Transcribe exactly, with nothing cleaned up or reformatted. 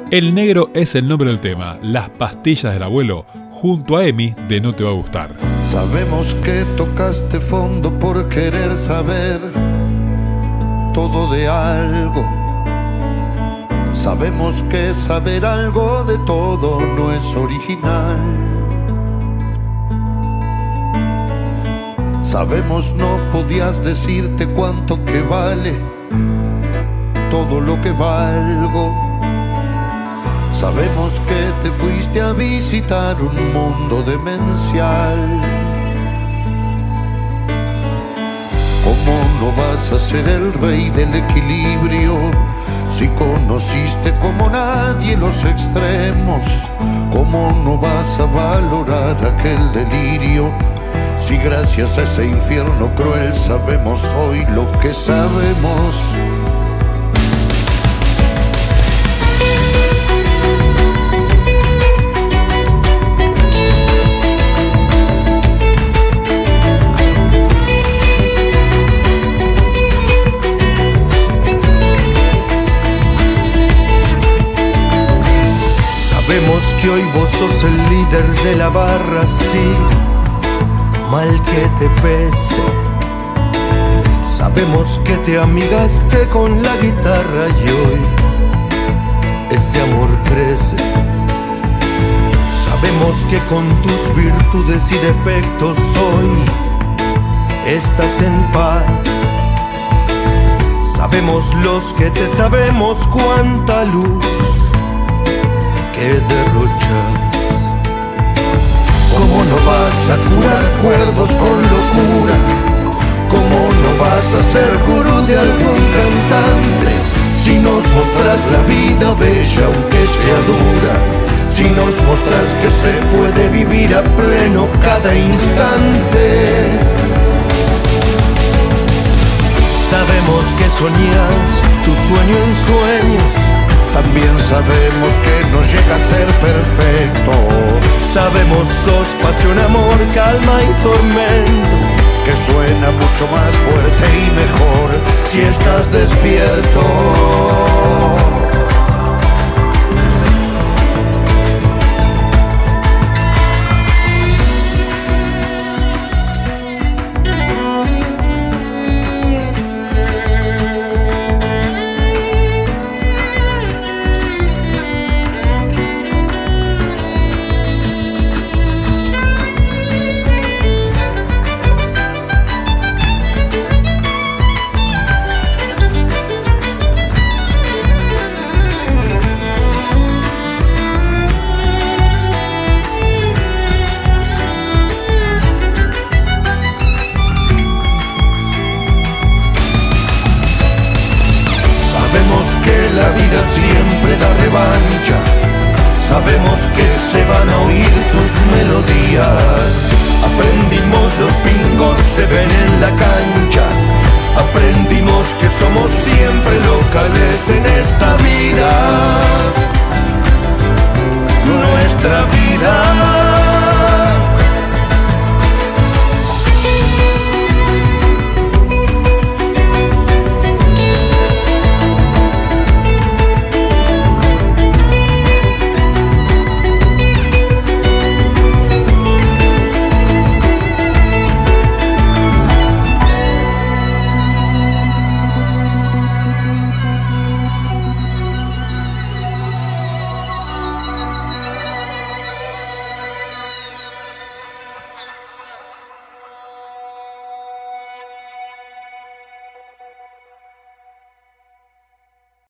El Negro es el nombre del tema, Las pastillas del abuelo, junto a Emi de No te va a gustar. Sabemos que tocaste fondo por querer saber todo de algo. Sabemos que saber algo de todo no es original. Sabemos no podías decirte cuánto que vale todo lo que valgo. Sabemos que te fuiste a visitar un mundo demencial. ¿Cómo no vas a ser el rey del equilibrio si conociste como nadie los extremos? ¿Cómo no vas a valorar aquel delirio si gracias a ese infierno cruel sabemos hoy lo que sabemos? Sabemos que hoy vos sos el líder de la barra, sí, mal que te pese. Sabemos que te amigaste con la guitarra y hoy ese amor crece. Sabemos que con tus virtudes y defectos hoy estás en paz. Sabemos los que te sabemos cuánta luz que derrochas. ¿Cómo no vas a curar cuerdos con locura? ¿Cómo no vas a ser gurú de algún cantante? Si nos mostrás la vida bella aunque sea dura, si nos mostrás que se puede vivir a pleno cada instante. Sabemos que soñás tu sueño en sueños, también sabemos que no llega a ser perfecto. Sabemos sos pasión, amor, calma y tormento, que suena mucho más fuerte y mejor si estás despierto.